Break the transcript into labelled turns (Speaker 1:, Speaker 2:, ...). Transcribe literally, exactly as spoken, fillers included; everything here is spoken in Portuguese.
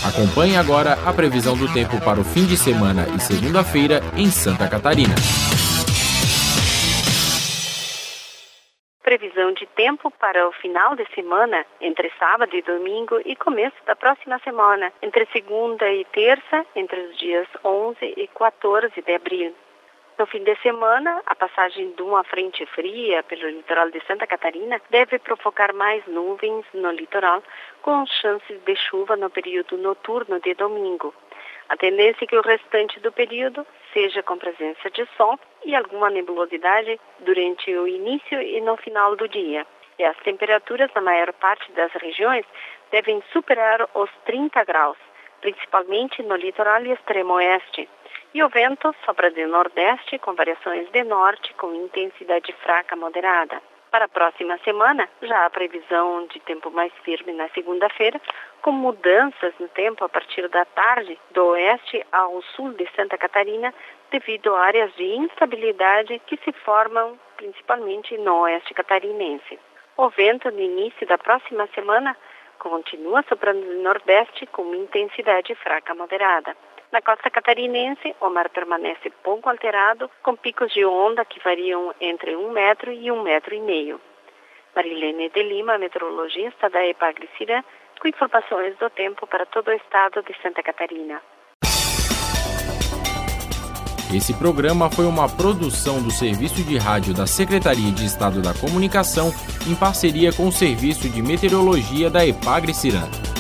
Speaker 1: Acompanhe agora a previsão do tempo para o fim de semana e segunda-feira em Santa Catarina.
Speaker 2: Previsão de tempo para o final de semana, entre sábado e domingo e começo da próxima semana, entre segunda e terça, entre os dias onze e quatorze de abril. No fim de semana, a passagem de uma frente fria pelo litoral de Santa Catarina deve provocar mais nuvens no litoral, com chances de chuva no período noturno de domingo. A tendência é que o restante do período seja com presença de sol e alguma nebulosidade durante o início e no final do dia. E as temperaturas na maior parte das regiões devem superar os trinta graus, principalmente no litoral e extremo oeste. E o vento sopra de nordeste com variações de norte com intensidade fraca moderada. Para a próxima semana, já há previsão de tempo mais firme na segunda-feira, com mudanças no tempo a partir da tarde do oeste ao sul de Santa Catarina, devido a áreas de instabilidade que se formam principalmente no oeste catarinense. O vento no início da próxima semana continua soprando de nordeste com intensidade fraca moderada. Na costa catarinense, o mar permanece pouco alterado, com picos de onda que variam entre um metro e um metro e meio. Marilene de Lima, meteorologista da Epagre-Cirã, com informações do tempo para todo o estado de Santa Catarina.
Speaker 1: Esse programa foi uma produção do Serviço de Rádio da Secretaria de Estado da Comunicação, em parceria com o Serviço de Meteorologia da Epagre-Cirã.